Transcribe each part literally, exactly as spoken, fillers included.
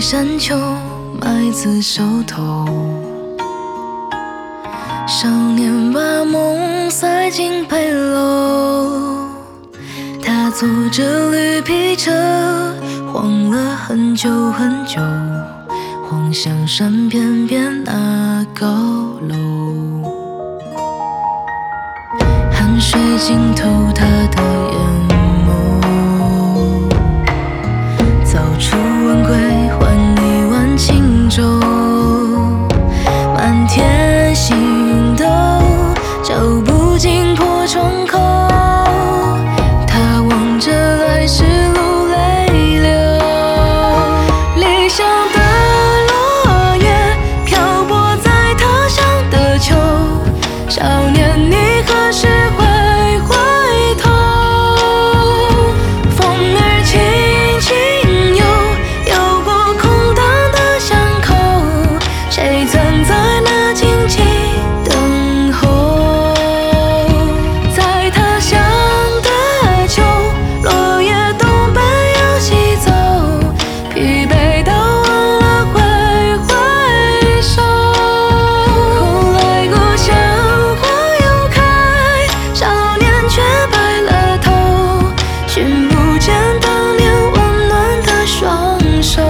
山丘，麦子熟透。少年把梦塞进背篓，他坐着绿皮车，晃了很久很久，晃向山边边那高楼。汗水浸透他的眼眸，早出晚归换一碗清粥，满天星斗，照不进破窗口。他望着来时路泪流，理想的落叶漂泊在他乡的秋。少年，你何时会回头？风儿轻轻游，游过空荡的巷口，谁曾在那静静等候？在他乡的秋，落叶东奔又西走，疲惫到忘了挥挥手。后来故乡花又开，少年却白了头，寻不见当年温暖的双手。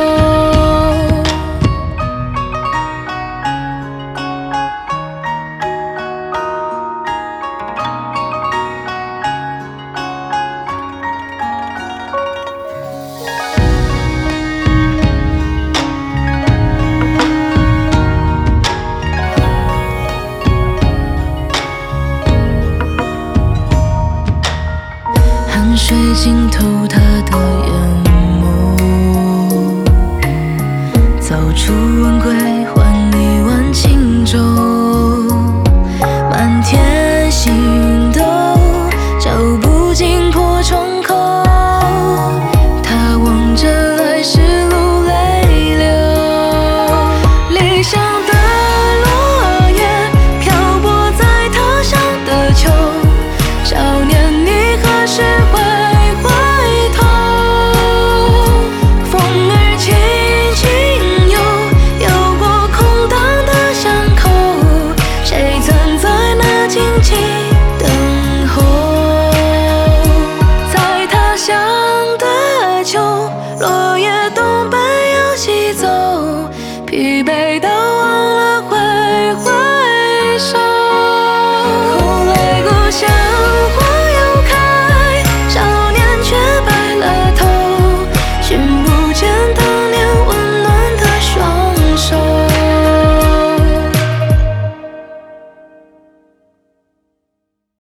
汗水浸透他的眼眸，早出晚归换一碗清粥，满天星斗，照不进破窗口。他望着来时路泪流，理想的落叶漂泊在他乡的秋。少年，你何时会回头？风儿轻轻游，游过空荡的巷口，谁曾在那静静等候？在他乡的秋，落叶东奔又西走，疲惫到